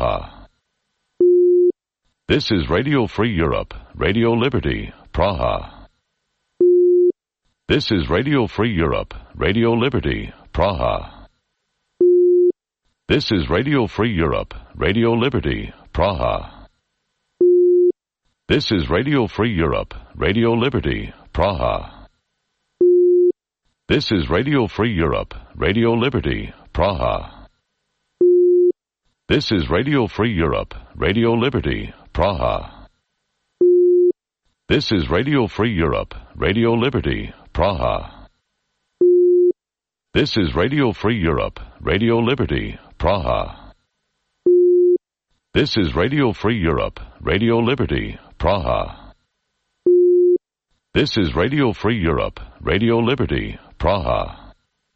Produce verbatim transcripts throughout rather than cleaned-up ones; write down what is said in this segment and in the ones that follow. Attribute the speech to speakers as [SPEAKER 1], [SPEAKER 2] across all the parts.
[SPEAKER 1] Praha. This is Radio Free Europe, Radio Liberty, Praha. This is Radio Free Europe, Radio Liberty, Praha. This is Radio Free Europe, Radio Liberty, Praha. This is Radio Free Europe, Radio Liberty, Praha. This is Radio Free Europe, Radio Liberty, Praha. This is Radio Free Europe, Radio Liberty, Praha. This is Radio Free Europe, Radio Liberty, Praha. This is Radio Free Europe, Radio Liberty, Praha. This is Radio Free Europe, Radio Liberty, Praha. This is Radio Free Europe, Radio Liberty, Praha.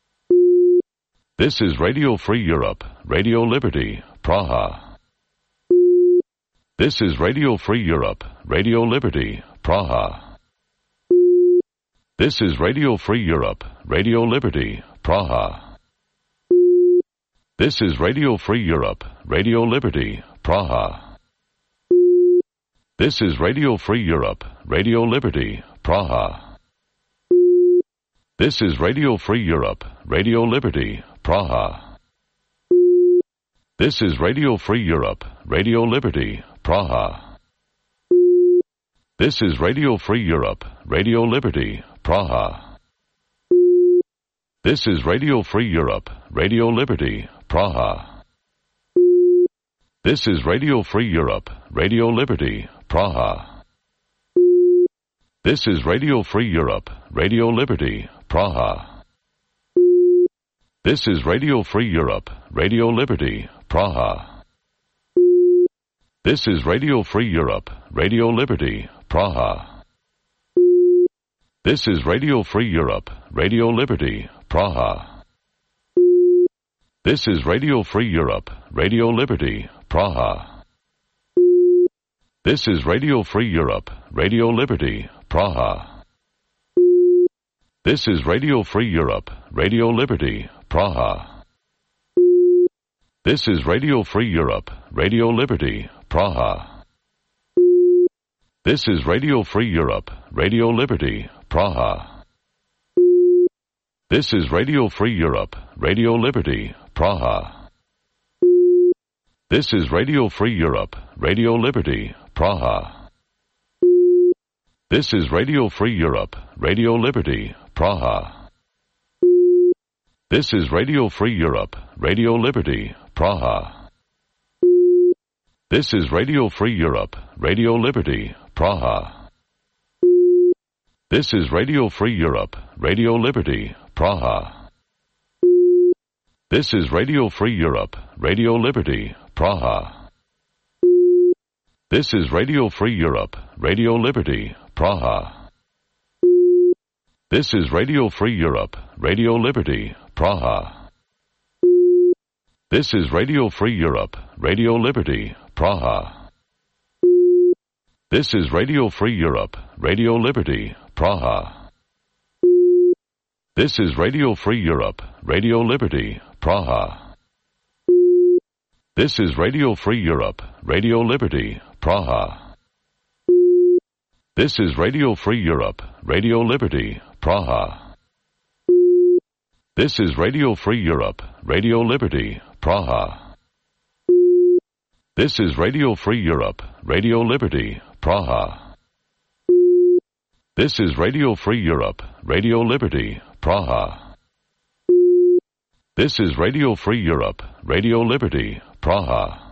[SPEAKER 1] This is Radio Free Europe, Radio Liberty, Praha. This is Radio Free Europe, Radio Liberty, Praha. This is Radio Free Europe, Radio Liberty, Praha. This is Radio Free Europe, Radio Liberty, Praha. This is Radio Free Europe, Radio Liberty, Praha. This is Radio Free Europe, Radio Liberty, Praha. This is Radio Free Europe, Radio Liberty, Praha. This is Radio Free Europe, Radio Liberty, Praha. This is Radio Free Europe, Radio Liberty, Praha. This is Radio Free Europe, Radio Liberty, Praha. This is Radio Free Europe, Radio Liberty, Praha. This is Radio Free Europe, Radio Liberty, Praha. This is Radio Free Europe, Radio Liberty, Praha. This is Radio Free Europe, Radio Liberty, Praha. This is Radio Free Europe, Radio Liberty, Praha. This is Radio Free Europe, Radio Liberty, Praha. This is Radio Free Europe, Radio Liberty, Praha. This is Radio Free Europe, Radio Liberty, Praha. This is Radio Free Europe, Radio Liberty, Praha. This is Radio Free Europe, Radio Liberty, Praha. This is Radio Free Europe, Radio Liberty, Praha. This is Radio Free Europe, Radio Liberty, Praha. This is Radio Free Europe, Radio Liberty, Praha. This is Radio Free Europe, Radio Liberty, Praha. This is Radio Free Europe, Radio Liberty, Praha. This is Radio Free Europe, Radio Liberty, Praha. This is Radio Free Europe, Radio Liberty, Praha. This is Radio Free Europe, Radio Liberty, Praha. This is Radio Free Europe, Radio Liberty, Praha. This is Radio Free Europe, Radio Liberty, Praha. This is Radio Free Europe, Radio Liberty, Praha. This is Radio Free Europe, Radio Liberty, Praha. This is Radio Free Europe, Radio Liberty, Praha. This is Radio Free Europe, Radio Liberty, Praha. This is Radio Free Europe, Radio Liberty, Praha. This is Radio Free Europe, Radio Liberty, Praha. This is Radio Free Europe, Radio Liberty, Praha.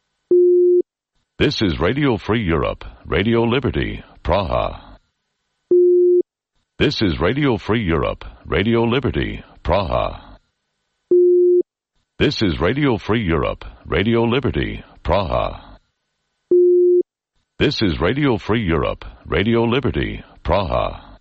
[SPEAKER 1] This is Radio Free Europe, Radio Liberty, Praha. This is Radio Free Europe, Radio Liberty, Praha. This is Radio Free Europe, Radio Liberty, Praha. This is Radio Free Europe, Radio Liberty, Praha.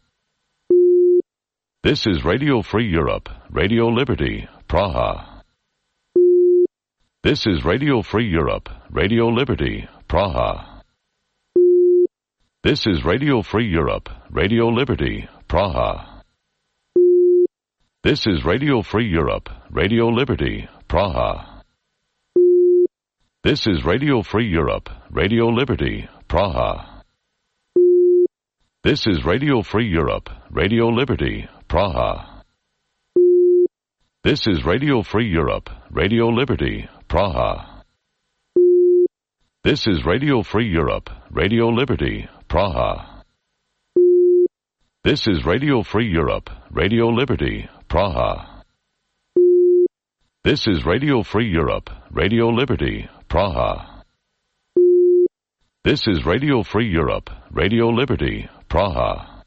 [SPEAKER 1] This is Radio Free Europe, Radio Liberty, Praha. This is Radio Free Europe, Radio Liberty, Praha. This is Radio Free Europe, Radio Liberty, Praha. This is Radio Free Europe, Radio Liberty, Praha. This is Radio Free Europe, Radio Liberty, Praha. This is Radio Free Europe, Radio Liberty, Praha. This is Radio Free Europe, Radio Liberty, Praha. This is Radio Free Europe, Radio Liberty, Praha. This is Radio Free Europe, Radio Liberty, Praha. This is Radio Free Europe, Radio Liberty, Praha. This is Radio Free Europe, Radio Liberty, Praha.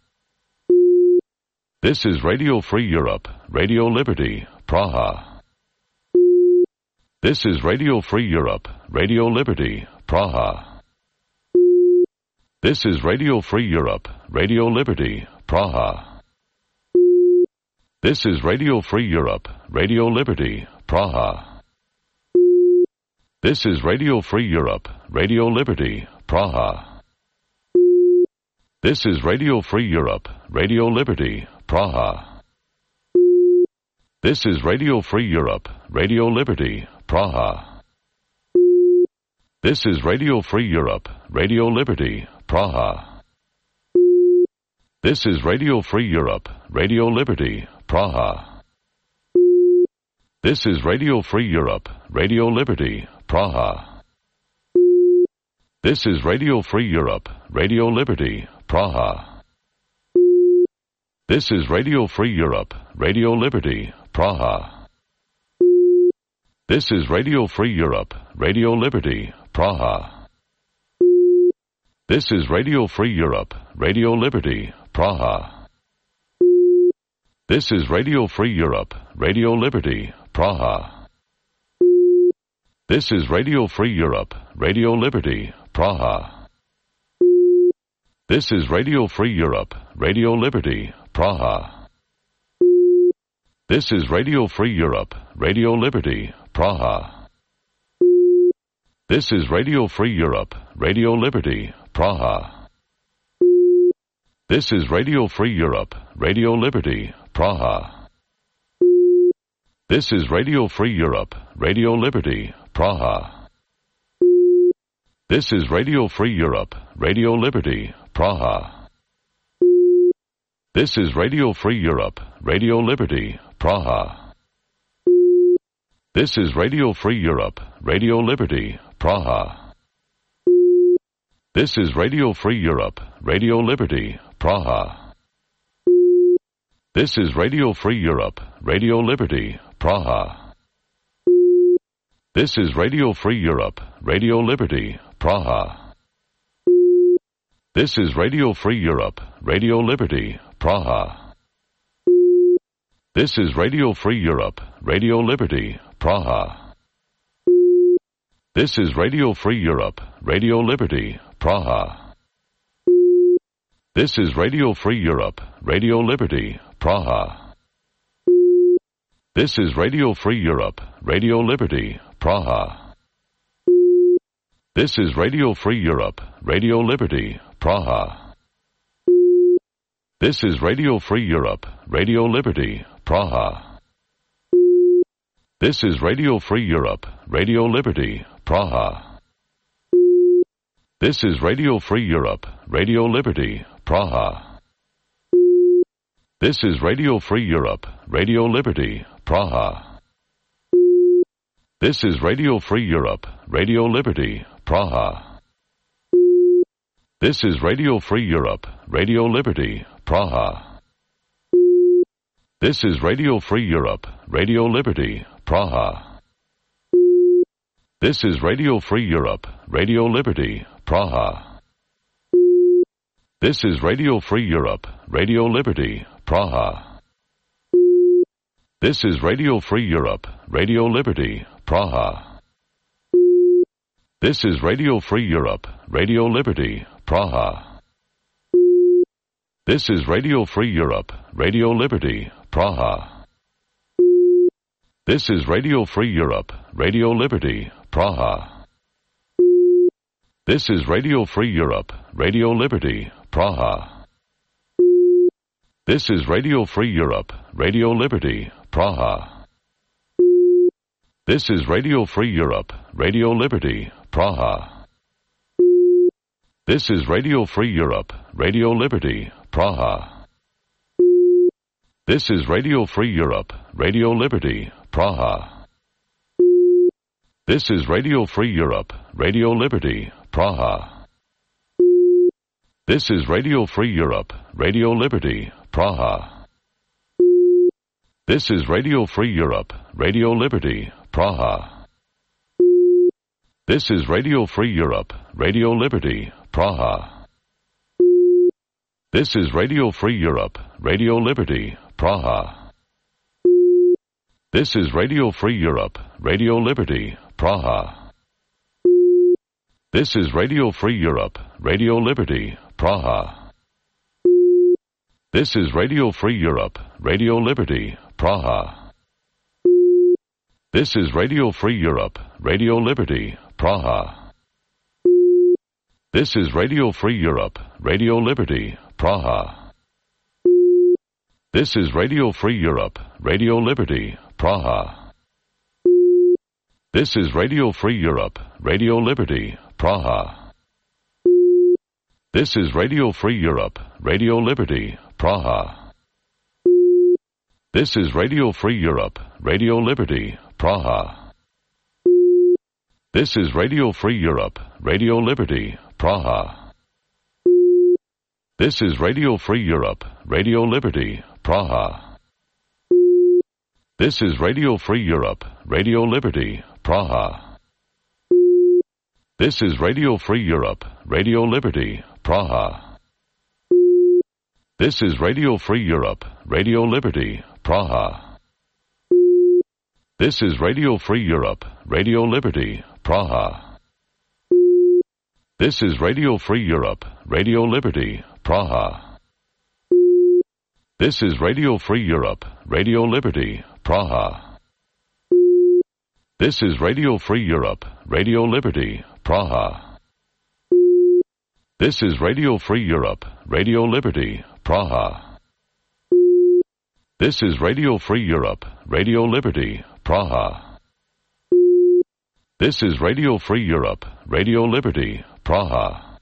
[SPEAKER 1] This is Radio Free Europe, Radio Liberty, Praha. This is Radio Free Europe, Radio Liberty, Praha. This is Radio Free Europe, Radio Liberty, Praha. This is Radio Free Europe, Radio Liberty, Praha. This is Radio Free Europe, Radio Liberty, Praha. This is Radio Free Europe, Radio Liberty, Praha. This is Radio Free Europe, Radio Liberty, Praha. This is Radio Free Europe, Radio Liberty, Praha. This is Radio Free Europe, Radio Liberty, Praha. This is Radio Free Europe, Radio Liberty, Praha. This is Radio Free Europe, Radio Liberty, Praha. This is Radio Free Europe, Radio Liberty, Praha. This is Radio Free Europe, Radio Liberty, Praha. This is Radio Free Europe, Radio Liberty, Praha. This is Radio Free Europe, Radio Liberty, Praha. This is Radio Free Europe, Radio Liberty, Praha. This is Radio Free Europe, Radio Liberty, Praha. This is Radio Free Europe, Radio Liberty, Praha. This is Radio Free Europe, Radio Liberty, Praha. This is Radio Free Europe, Radio Liberty, Praha. This is Radio Free Europe, Radio Liberty, Praha. This is Radio Free Europe, Radio Liberty, Praha. This is Radio Free Europe, Radio Liberty, Praha. This is Radio Free Europe, Radio Liberty, Praha. This is Radio Free Europe, Radio Liberty, Praha. This is Radio Free Europe, Radio Liberty, Praha. This is Radio Free Europe, Radio Liberty, Praha. This is Radio Free Europe, Radio Liberty, Praha. This is Radio Free Europe, Radio Liberty, Praha. This is Radio Free Europe, Radio Liberty, Praha. This is Radio Free Europe, Radio Liberty, Praha. This is Radio Free Europe, Radio Liberty, Praha. This is Radio Free Europe, Radio Liberty, Praha. This is Radio Free Europe, Radio Liberty, Praha. This is Radio Free Europe, Radio Liberty, Praha. This is Radio Free Europe, Radio Liberty, Praha. This is Radio Free Europe, Radio Liberty, Praha. This is Radio Free Europe, Radio Liberty, Praha. This is Radio Free Europe, Radio Liberty, Praha. This is Radio Free Europe, Radio Liberty, Praha. This is Radio Free Europe, Radio Liberty, Praha. This is Radio Free Europe, Radio Liberty, Praha. This is Radio Free Europe, Radio Liberty, Praha. This is Radio Free Europe, Radio Liberty, Praha. This is Radio Free Europe, Radio Liberty, Praha. This is Radio Free Europe, Radio Liberty, Praha. This is Radio Free Europe, Radio Liberty, Praha. This is Radio Free Europe, Radio Liberty, Praha. This is Radio Free Europe, Radio Liberty, Praha. This is Radio Free Europe, Radio Liberty, Praha. This is Radio Free Europe, Radio Liberty, Praha. This is Radio Free Europe, Radio Liberty, Praha. This is Radio Free Europe, Radio Liberty, Praha. This is Radio Free Europe, Radio Liberty, Praha. This is Radio Free Europe, Radio Liberty, Praha. This is Radio Free Europe, Radio Liberty, Praha. This is Radio Free Europe, Radio Liberty, Praha. This is Radio Free Europe, Radio Liberty, Praha. This is Radio Free Europe, Radio Liberty, Praha. This is Radio Free Europe, Radio Liberty, Praha. This is Radio Free Europe, Radio Liberty, Praha. This is Radio Free Europe, Radio Liberty, Praha. This is Radio Free Europe, Radio Liberty, Praha. This is Radio Free Europe, Radio Liberty, Praha. This is Radio Free Europe, Radio Liberty, Praha. This is Radio Free Europe, Radio Liberty, Praha. This is Radio Free Europe, Radio Liberty, Praha. This is Radio Free Europe, Radio Liberty, Praha. This is Radio Free Europe, Radio Liberty, Praha. This is Radio Free Europe, Radio Liberty, Praha. This is Radio Free Europe, Radio Liberty, Praha. This is Radio Free Europe, Radio Liberty, Praha. This is Radio Free Europe, Radio Liberty, Praha. This is Radio Free Europe, Radio Liberty, Praha. This is Radio Free Europe, Radio Liberty, Praha. This is Radio Free Europe, Radio Liberty, Praha. This is Radio Free Europe, Radio Liberty, Praha.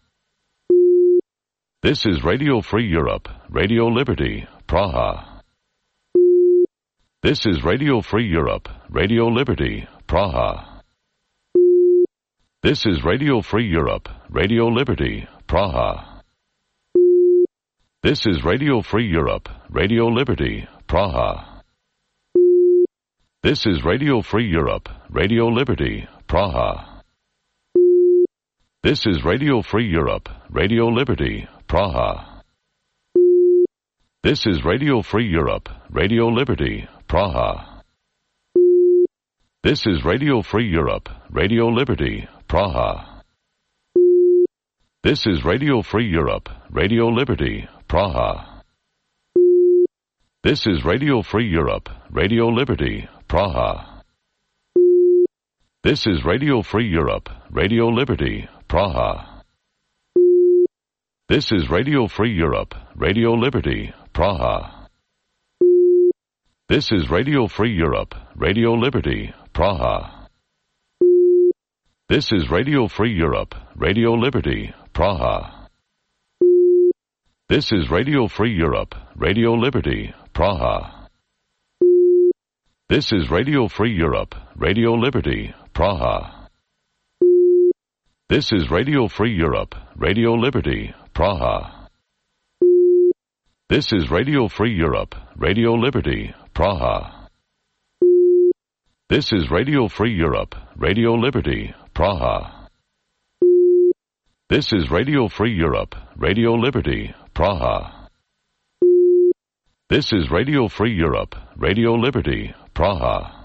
[SPEAKER 1] This is Radio Free Europe, Radio Liberty, Praha. This is Radio Free Europe, Radio Liberty, Praha. This is Radio Free Europe, Radio Liberty, Praha. This is Radio Free Europe, Radio Liberty, Praha. This is Radio Free Europe, Radio Liberty, Praha. This is Radio Free Europe, Radio Liberty, Praha. This is Radio Free Europe, Radio Liberty, Praha. This is Radio Free Europe, Radio Liberty, Praha. This is Radio Free Europe, Radio Liberty, Praha. This is Radio Free Europe, Radio Liberty, Praha. This is Radio Free Europe, Radio Liberty, Praha. This is Radio Free Europe, Radio Liberty, Praha. This is Radio Free Europe, Radio Liberty, Praha. This is Radio Free Europe, Radio Liberty, Praha. This is Radio Free Europe, Radio Liberty, Praha. This is Radio Free Europe, Radio Liberty, Praha. This is Radio Free Europe, Radio Liberty, Praha. This is Radio Free Europe, Radio Liberty, Praha. This is Radio Free Europe, Radio Liberty, Praha. This is Radio Free Europe, Radio Liberty, Praha. This is Radio Free Europe, Radio Liberty, Praha.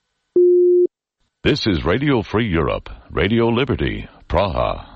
[SPEAKER 1] This is Radio Free Europe, Radio Liberty, Praha.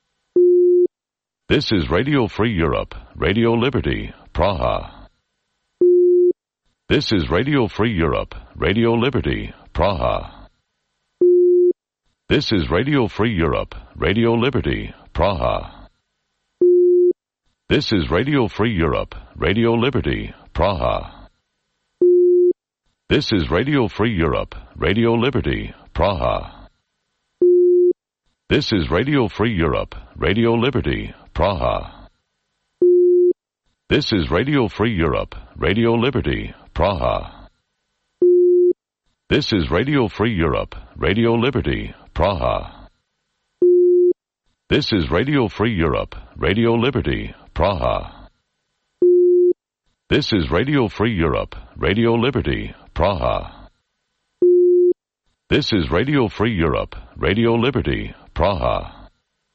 [SPEAKER 1] This is Radio Free Europe, Radio Liberty, Praha. This is Radio Free Europe, Radio Liberty, Praha. This is Radio Free Europe, Radio Liberty, Praha. This is Radio Free Europe, Radio Liberty, Praha. This is Radio Free Europe, Radio Liberty, Praha. This is Radio Free Europe, Radio Liberty, Praha. This is Radio Free Europe, Radio Liberty, Praha. This is Radio Free Europe, Radio Liberty, Praha. This is Radio Free Europe, Radio Liberty, Praha. This is Radio Free Europe, Radio Liberty, Praha. This is Radio Free Europe, Radio Liberty, Praha.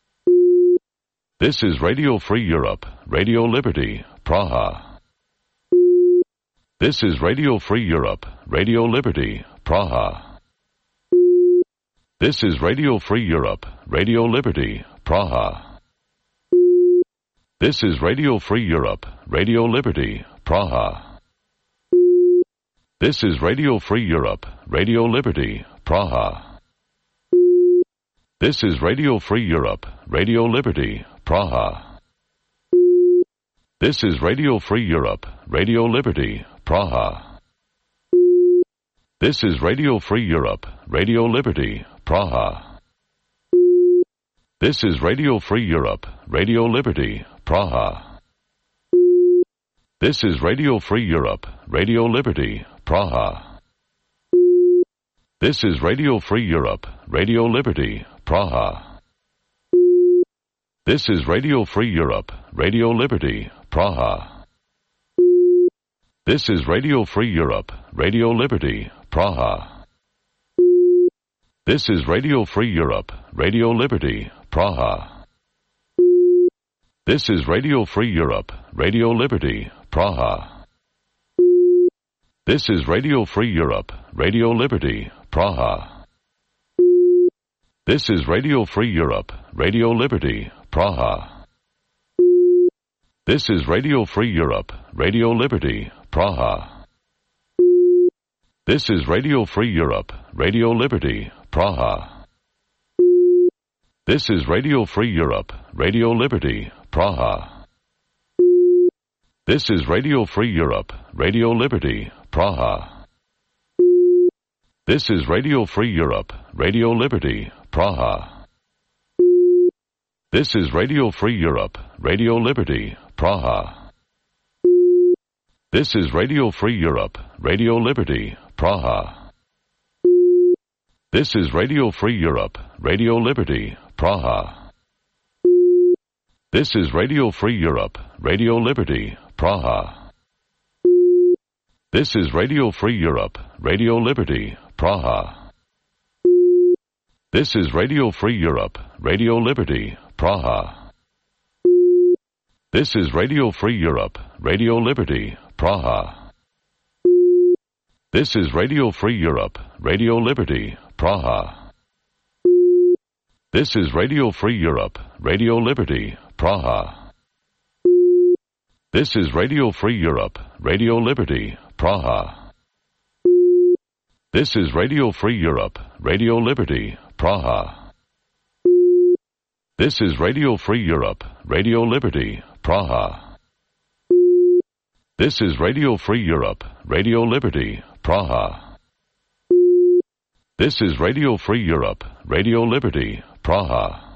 [SPEAKER 1] This is Radio Free Europe, Radio Liberty, Praha. This is Radio Free Europe, Radio Liberty, Praha. This is Radio Free Europe, Radio Liberty, Praha. This is Radio Free Europe, Radio Liberty, Praha. This is Radio Free Europe, Radio Liberty, Praha. This is Radio Free Europe, Radio Liberty, Praha. This is Radio Free Europe, Radio Liberty, Praha. This is Radio Free Europe, Radio Liberty, Praha. This is Radio Free Europe, Radio Liberty, Praha. This is Radio Free Europe, Radio Liberty, Praha. This is Radio Free Europe, Radio Liberty, Praha. This is Radio Free Europe, Radio Liberty, Praha. This is Radio Free Europe, Radio Liberty, Praha. This is Radio Free Europe, Radio Liberty, Praha. This is Radio Free Europe, Radio Liberty, Praha. This is Radio Free Europe, Radio Liberty, Praha. This is Radio Free Europe, Radio Liberty, Praha. This is Radio Free Europe, Radio Liberty, Praha. This is Radio Free Europe, Radio Liberty, Praha. This is Radio Free Europe, Radio Liberty, Praha. This is Radio Free Europe, Radio Liberty, Praha. This is Radio Free Europe, Radio Liberty, Praha. This is Radio Free Europe, Radio Liberty, Praha. This is Radio Free Europe, Radio Liberty, Praha. This is Radio Free Europe, Radio Liberty, Praha. This is Radio Free Europe, Radio Liberty, Praha. This is Radio Free Europe, Radio Liberty, Praha. This is Radio Free Europe, Radio Liberty, Praha. This is Radio Free Europe, Radio Liberty, Praha. This is Radio Free Europe, Radio Liberty, Praha. This is Radio Free Europe, Radio Liberty, Praha. This is Radio Free Europe, Radio Liberty, Praha. This is Radio Free Europe, Radio Liberty, Praha. This is Radio Free Europe, Radio Liberty, Praha. This is Radio Free Europe, Radio Liberty, Praha. This is Radio Free Europe, Radio Liberty, Praha.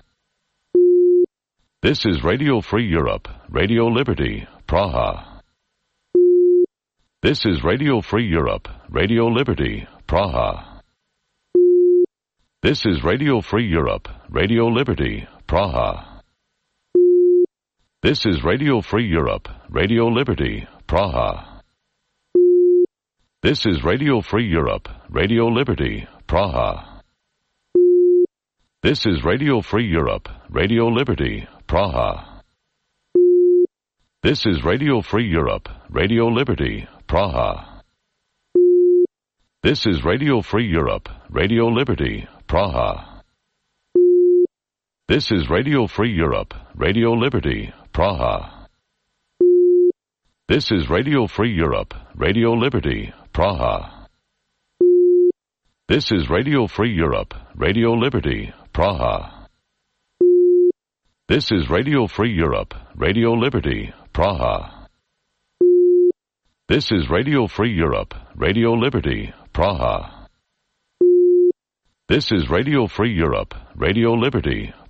[SPEAKER 1] This is Radio Free Europe, Radio Liberty, Praha. This is Radio Free Europe, Radio Liberty, Praha. This is Radio Free Europe, Radio Liberty, Praha. This is Radio Free Europe, Radio Liberty, Praha. This is Radio Free Europe, Radio Liberty, Praha. This is Radio Free Europe, Radio Liberty, Praha. This is Radio Free Europe, Radio Liberty, Praha. This is Radio Free Europe, Radio Liberty, Praha. This is Radio Free Europe, Radio Liberty, Praha. This is Radio Free Europe, Radio Liberty, Praha. This is Radio Free Europe, Radio Liberty, Praha. This is Radio Free Europe, Radio Liberty, Praha. This is Radio Free Europe, Radio Liberty, Praha. This is Radio Free Europe, Radio Liberty,